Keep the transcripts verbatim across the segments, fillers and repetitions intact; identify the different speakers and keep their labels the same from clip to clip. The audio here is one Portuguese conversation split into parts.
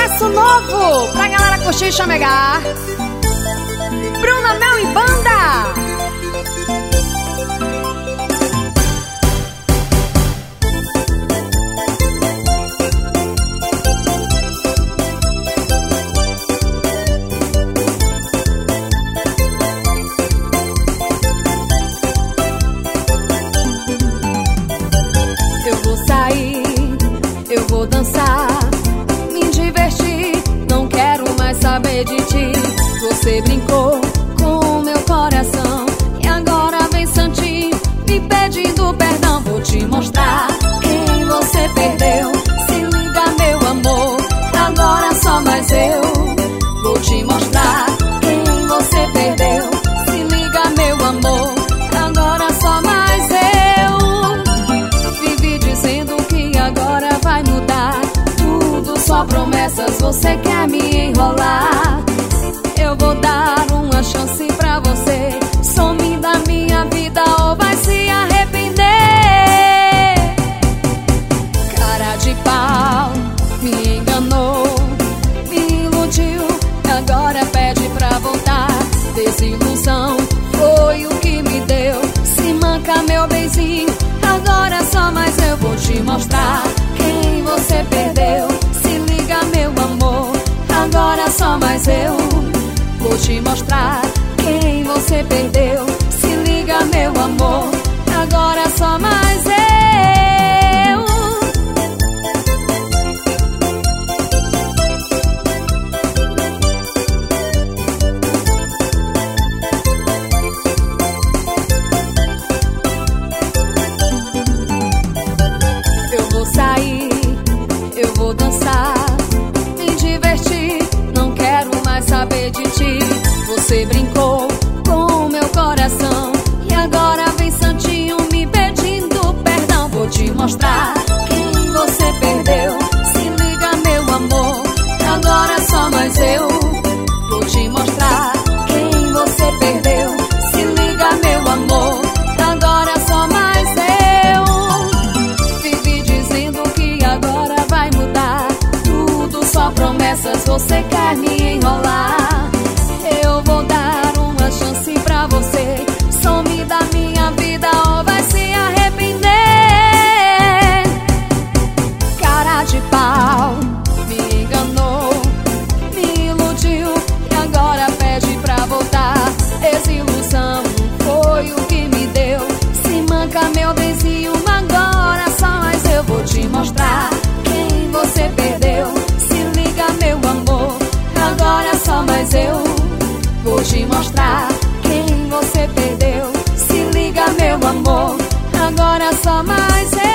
Speaker 1: Sucesso novo pra galera curtir e chamegar. Bruna Mel e Banda.
Speaker 2: Eu vou sair, eu vou dançar, me divertir, não quero mais saber de ti. Você brincou com o meu coração e agora vem santinho me pedindo perdão. Vou te mostrar quem você perdeu. Se liga, meu amor, agora só mais eu. Vou te mostrar quem você perdeu. Se liga, meu amor, agora só mais eu. Vivi dizendo que agora vai mudar tudo, só promessas, você quer me enrolar. Eu vou dar uma chance pra você. Some da minha vida ou vai se arrepender. Cara de pau, me enganou, me iludiu, agora pede pra voltar. Desilusão foi o que me deu. Se manca, meu benzinho, agora só mais eu. Vou te mostrar quem você perdeu. Se liga, meu amor, agora só mais eu. Vou te mostrar quem você perdeu. Se liga, meu amor, agora só mais eu. Eu vou sair, eu vou dançar, me divertir, não quero mais saber de ti. Você brincou com o meu coração e agora vem santinho me pedindo perdão. Vou te mostrar quem você perdeu. Se liga, meu amor, agora só mais eu. Vou te mostrar quem você perdeu. Se liga, meu amor, agora só mais eu. Vivi dizendo que agora vai mudar tudo, só promessas, você quer me enrolar. Eu vou dar uma chance pra você. Some da minha vida ou vai se arrepender. Cara de pau, me enganou, me iludiu e agora pede pra voltar. Desilusão foi o que me deu. Se manca, meu benzinho, agora só mais eu. Vou te mostrar quem você perdeu. Se liga, meu amor, agora só mais eu. Vou te mostrar quem você perdeu. Se liga, meu amor, agora só mais eu.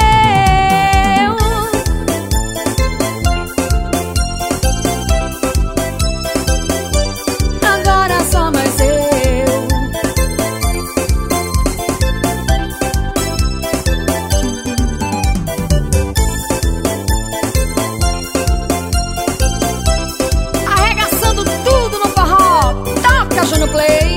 Speaker 2: Agora só mais eu.
Speaker 1: Arregaçando tudo no forró. Toca, Júnior Play.